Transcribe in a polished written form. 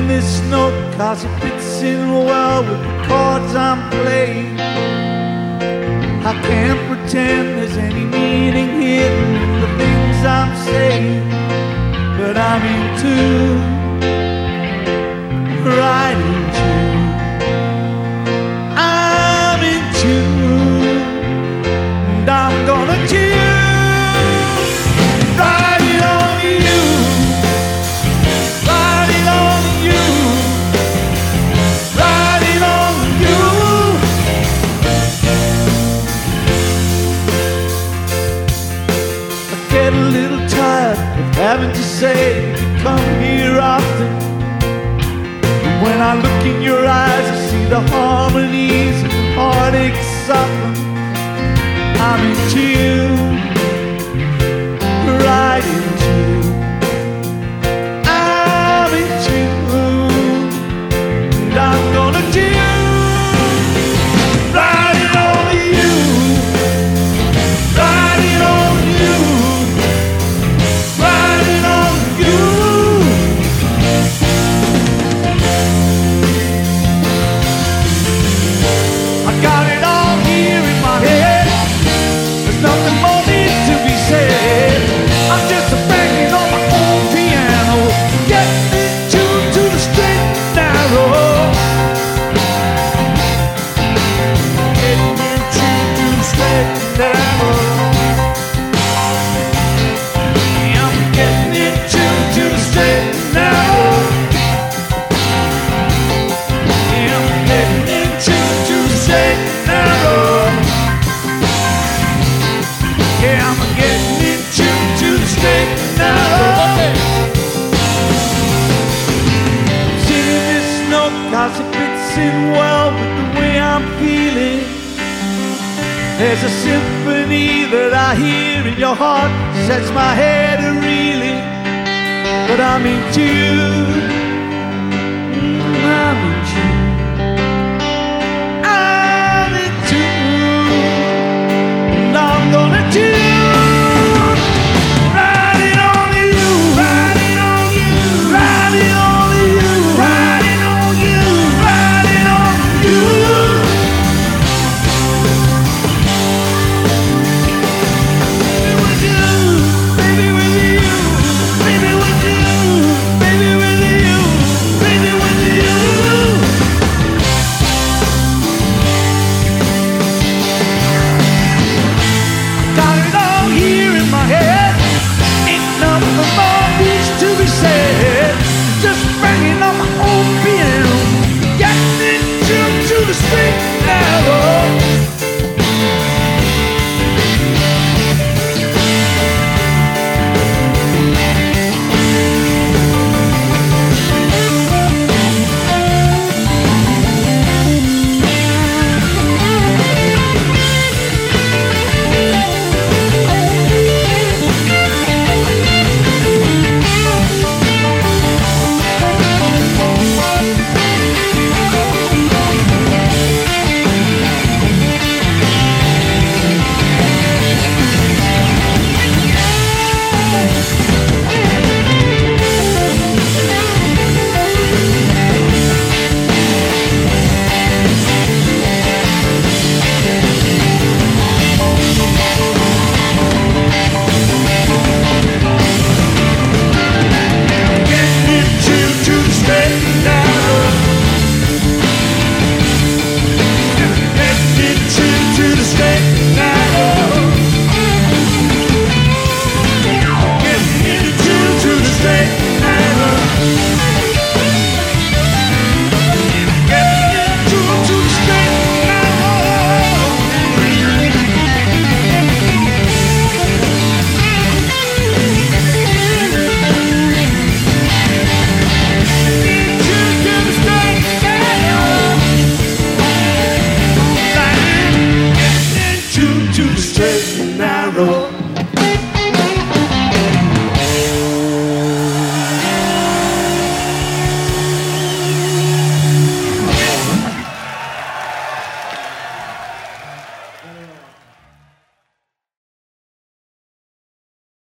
Singing this note 'cause it fits in well with the chords I'm playing. I can't pretend there's any meaning hidden in the things I'm saying, but I'm in tune, right in tune. I'm in tune, and I'm gonna tune right it on you, right it on you, right it on you. I get a little tired of having to say you come here often. When I look in your eyes, I see the harmonies and heartaches soften. I'm in tune, right in tune. I'm in tune, and I'm gonna tune right it on you, right it on you, right it on you. I got it all here in my head. There's nothing more needs to be said. I'm just a banging on my own piano, getting in tune to the straight and narrow. Getting in tune to the straight and narrow. Yeah, I'm getting in tune to the straight and narrow. Yeah, I'm getting in tune to the straight and narrow. Yeah, I'm getting in tune to the straight and narrow. Singing this note 'cause it fits in well with the way I'm feeling. There's a symphony that I hear in your heart, sets my head a reeling. But I'm in tune,